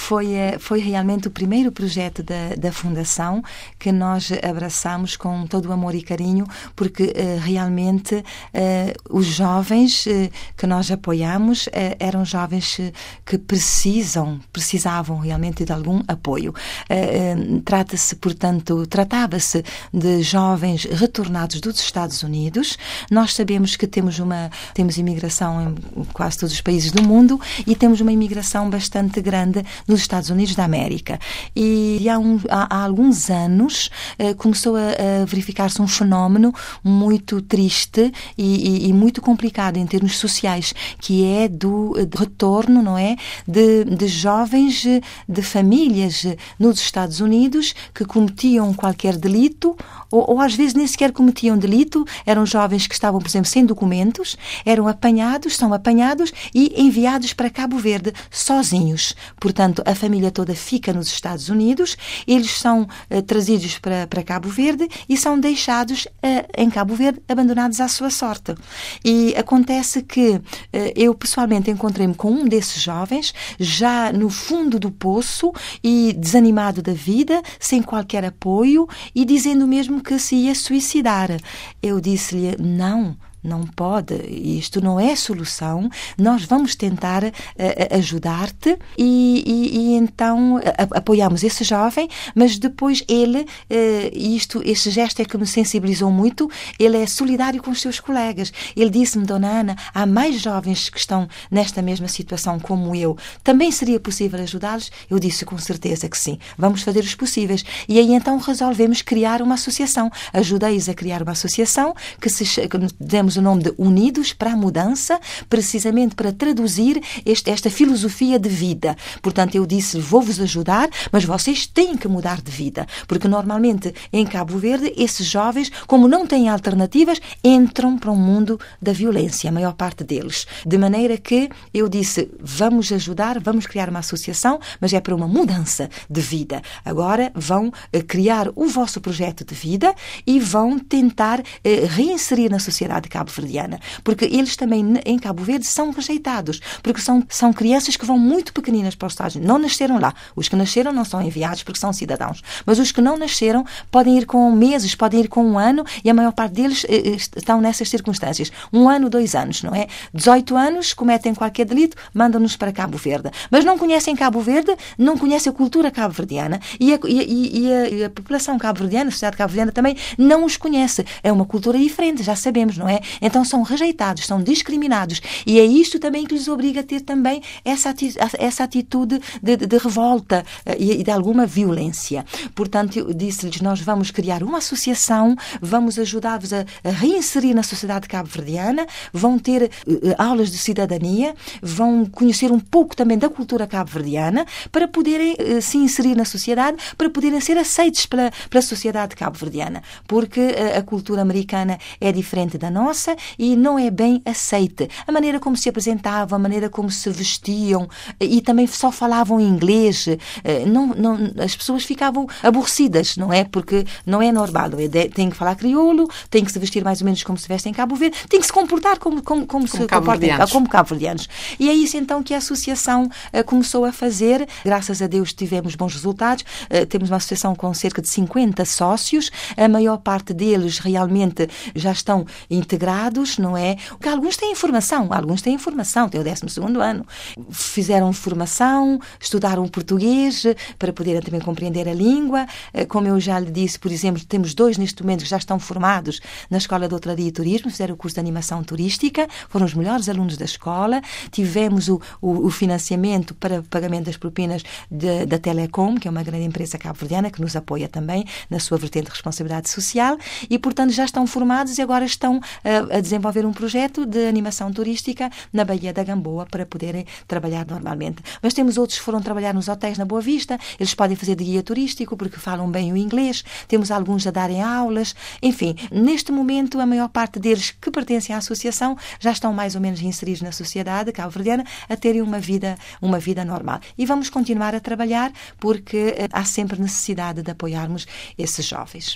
Foi realmente o primeiro projeto da Fundação que nós abraçamos com todo o amor e carinho, porque realmente os jovens que nós apoiamos eram jovens que precisavam realmente de algum apoio. Tratava-se de jovens retornados dos Estados Unidos. Nós sabemos que temos imigração em quase todos os países do mundo e temos uma imigração bastante grande nos Estados Unidos da América. E há alguns anos começou a verificar-se um fenómeno muito triste e muito complicado em termos sociais, que é do retorno, não é, de jovens de famílias nos Estados Unidos que cometiam qualquer delito ou às vezes nem sequer cometiam delito, eram jovens que estavam, por exemplo, sem documentos, são apanhados e enviados para Cabo Verde sozinhos. Portanto, a família toda fica nos Estados Unidos, eles são trazidos para Cabo Verde e são deixados em Cabo Verde, abandonados à sua sorte. E acontece que eu pessoalmente encontrei-me com um desses jovens, já no fundo do poço e desanimado da vida, sem qualquer apoio e dizendo mesmo que se ia suicidar. Eu disse-lhe, não pode, isto não é solução, nós vamos tentar ajudar-te e então apoiamos esse jovem, mas depois ele, este gesto é que me sensibilizou muito, ele é solidário com os seus colegas. Ele disse-me, Dona Ana, há mais jovens que estão nesta mesma situação como eu, também seria possível ajudá-los? Eu disse com certeza que sim, vamos fazer os possíveis. E aí então resolvemos criar uma associação. Ajudei-os a criar uma associação que demos o nome de Unidos para a Mudança, precisamente para traduzir esta filosofia de vida. Portanto, eu disse, vou-vos ajudar, mas vocês têm que mudar de vida, porque normalmente em Cabo Verde, esses jovens, como não têm alternativas, entram para um mundo da violência, a maior parte deles. De maneira que eu disse, vamos ajudar, vamos criar uma associação, mas é para uma mudança de vida. Agora vão criar o vosso projeto de vida e vão tentar reinserir na sociedade cabo-verdiana, porque eles também em Cabo Verde são rejeitados, porque são crianças que vão muito pequeninas para os Estados Unidos, não nasceram lá. Os que nasceram não são enviados porque são cidadãos, mas os que não nasceram podem ir com meses, podem ir com um ano e a maior parte deles estão nessas circunstâncias. 1 ano, 2 anos, não é? 18 anos, cometem qualquer delito, mandam-nos para Cabo Verde. Mas não conhecem Cabo Verde, não conhecem a cultura cabo-verdiana e a população cabo-verdiana, a sociedade cabo-verdiana também não os conhece. É uma cultura diferente, já sabemos, não é? Então são rejeitados, são discriminados e é isto também que lhes obriga a ter também essa atitude de revolta e de alguma violência. Portanto, eu disse-lhes, nós vamos criar uma associação, vamos ajudar-vos a reinserir na sociedade cabo-verdiana, vão ter aulas de cidadania, vão conhecer um pouco também da cultura cabo-verdiana para poderem se inserir na sociedade, para poderem ser aceitos pela sociedade cabo-verdiana, porque a cultura americana é diferente da nossa e não é bem aceite. A maneira como se apresentavam, a maneira como se vestiam e também só falavam inglês, as pessoas ficavam aborrecidas, não é? Porque não é normal, não é? Tem que falar crioulo, tem que se vestir mais ou menos como se vestem em Cabo Verde, tem que se comportar como se comportam como cabo-verdianos. E é isso então que a associação começou a fazer. Graças a Deus tivemos bons resultados. Temos uma associação com cerca de 50 sócios, a maior parte deles realmente já estão integrados, não é? Alguns têm formação, têm o 12º ano. Fizeram formação, estudaram português para poderem também compreender a língua. Como eu já lhe disse, por exemplo, temos 2 neste momento que já estão formados na Escola de Hotelaria e Turismo, fizeram o curso de animação turística, foram os melhores alunos da escola. Tivemos o financiamento para o pagamento das propinas da Telecom, que é uma grande empresa cabo-verdiana que nos apoia também na sua vertente de responsabilidade social e, portanto, já estão formados e agora estão a desenvolver um projeto de animação turística na Baía da Gamboa para poderem trabalhar normalmente. Mas temos outros que foram trabalhar nos hotéis na Boa Vista, eles podem fazer de guia turístico porque falam bem o inglês, temos alguns a darem aulas, enfim, neste momento a maior parte deles que pertencem à associação já estão mais ou menos inseridos na sociedade cabo-verdiana a terem uma vida normal. E vamos continuar a trabalhar porque há sempre necessidade de apoiarmos esses jovens.